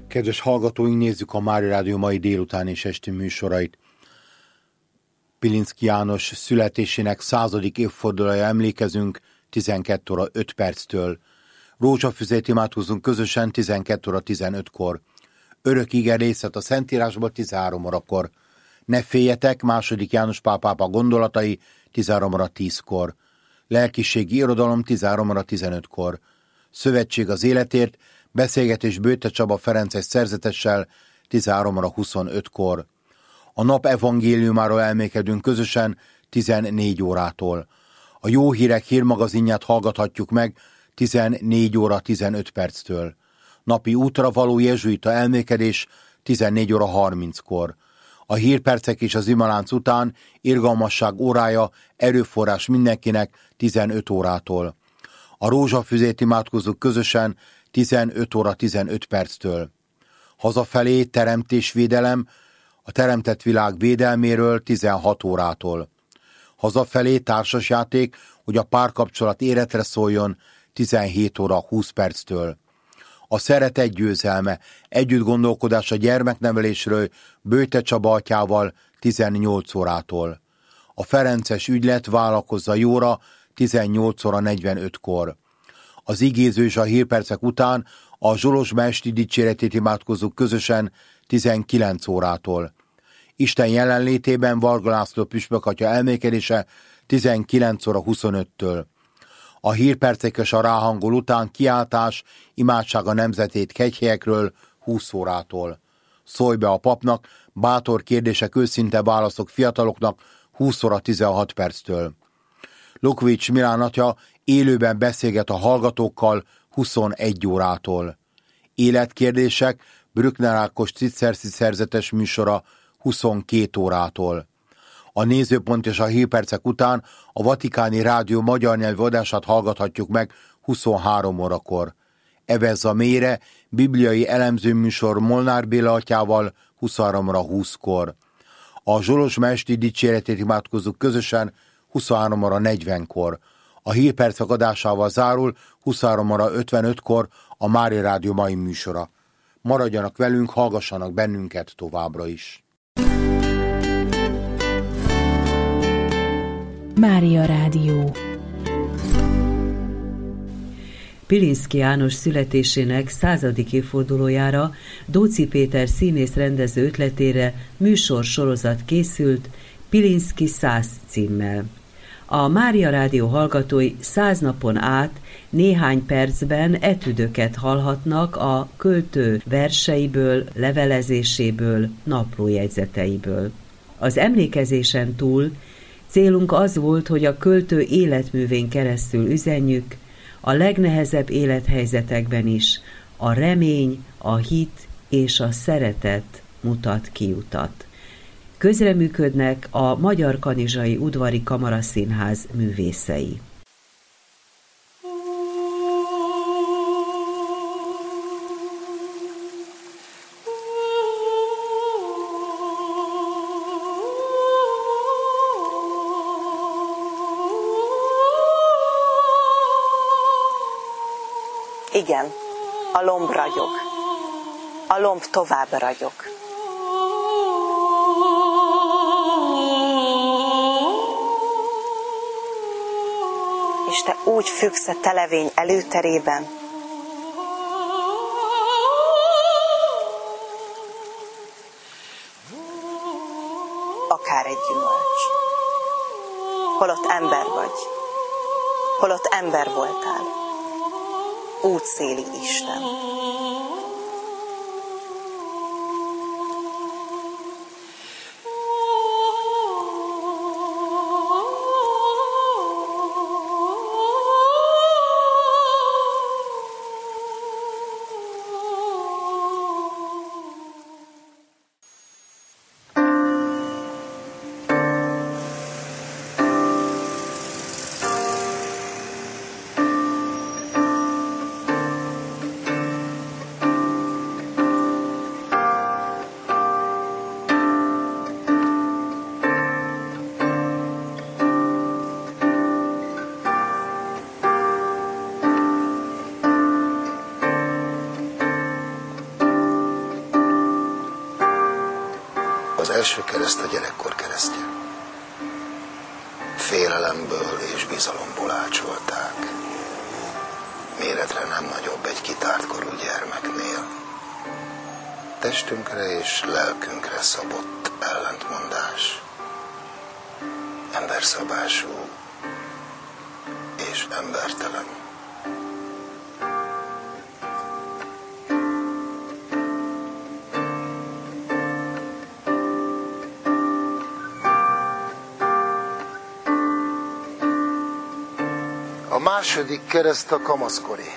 Kedves hallgatóink, nézzük a Mária Rádió mai délután és esti műsorait. Pilinszky János születésének 100. évfordulója emlékezünk 12 óra 5 perctől. Rózsafüzét imádkozunk közösen 12 óra 15-kor. Örök ige részlet a Szentírásból 13 órakor. Ne féljetek, II. János Pál pápa gondolatai 13 óra 10-kor. Lelkiségi irodalom 13 óra 15-kor. Szövetség az életért, beszélgetés Bőte Csaba Ferences szerzetessel 13 óra 25-kor. A nap evangéliumáról elmékedünk közösen 14 órától. A Jó Hírek hírmagazinját hallgathatjuk meg 14 óra 15 perctől. Napi útra való jezsuita elmékedés 14 óra 30-kor. A hírpercek és az imalánc után irgalmasság órája, erőforrás mindenkinek 15 órától. A rózsafüzét imádkozzuk közösen 15 óra 15 perctől. Hazafelé teremtésvédelem, a teremtett világ védelméről 16 órától. Hazafelé társasjáték, hogy a párkapcsolat életre szóljon 17 óra 20 perctől. A szeretet győzelme, együtt gondolkodás a gyermeknevelésről Bőte Csaba atyával 18 órától. A Ferences ügylet vállalkozza jóra 18 óra 45-kor. Az igéző és a hírpercek után a Zsolozsma esti dicséretét imádkozzuk közösen 19 órától. Isten jelenlétében Varga László püspök atya elmékedése 19 óra 25-től. A hírpercek és a ráhangol után kiáltás, imádság a nemzetét kegyhelyekről 20 órától. Szólj be a papnak, bátor kérdések, őszinte válaszok fiataloknak 20 óra 16 perctől. Lukvics Milán atya élőben beszélget a hallgatókkal 21 órától. Életkérdések, Brückner Ákos Cicerci szerzetes műsora 22 órától. A nézőpont és a hírpercek után a Vatikáni Rádió magyar nyelvű adását hallgathatjuk meg 23 órakor. Evezza mélyre, bibliai elemzőműsor Molnár Béla atyával 23 óra 20-kor. A Zsolozsma esti dicséretét imádkozzuk közösen 23 óra 40-kor. A hírpercek adásával zárul 23 óra 55-kor a Mária Rádió mai műsora. Maradjanak velünk, hallgassanak bennünket továbbra is. Mária Rádió. Pilinszky János születésének 100. évfordulójára Dóczy Péter színész rendező ötletére műsorsorozat készült Pilinszky 100 címmel. A Mária Rádió hallgatói 100 napon át néhány percben etüdöket hallhatnak a költő verseiből, levelezéséből, naplójegyzeteiből. Az emlékezésen túl célunk az volt, hogy a költő életművén keresztül üzenjük, a legnehezebb élethelyzetekben is a remény, a hit és a szeretet mutat kiutat. Közreműködnek a Magyar Kanizsai Udvari Kamaraszínház művészei. Igen, a lomb ragyog. A lomb tovább ragyog. És te úgy függsz a televény előterében, akár egy gyümölcs. Holott ember vagy, holott ember voltál, útszéli Isten. első kereszt a gyerekkor keresztje. Félelemből és bizalomból ácsolták. Méretre nem nagyobb egy kitárt korú gyermeknél. Testünkre és lelkünkre szabott ellentmondás. Emberszabású és embertelen. A második kereszt a kamaszkori.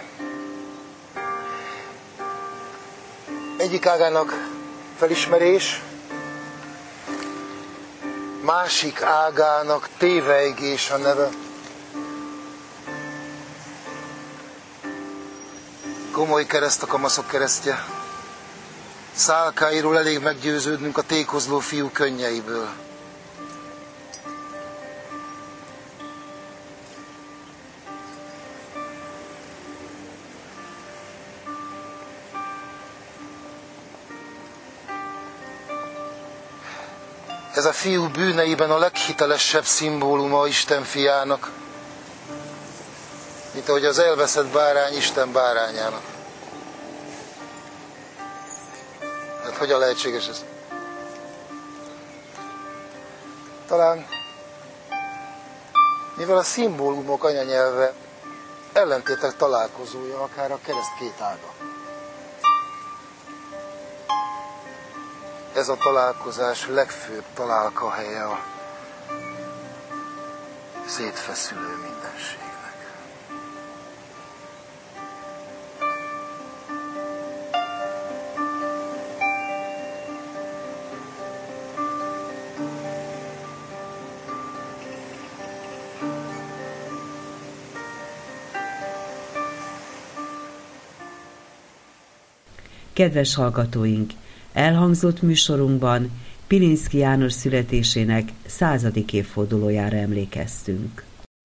Egyik ágának felismerés, másik ágának tévejgés a neve. Komoly kereszt a kamaszok keresztje. Szálkáiról elég meggyőződnünk a tékozló fiú könnyeiből. Ez a fiú bűneiben a leghitelesebb szimbóluma Isten fiának, mint ahogy az elveszett bárány Isten bárányának. Hát hogyan lehetséges ez? Talán mivel a szimbólumok anyanyelve ellentétek találkozója, akár a kereszt két ága. Ez a találkozás legfőbb találkahelye a szétfeszülő mindenségnek. Kedves hallgatóink! Elhangzott műsorunkban Pilinszky János születésének 100. évfordulójára emlékeztünk.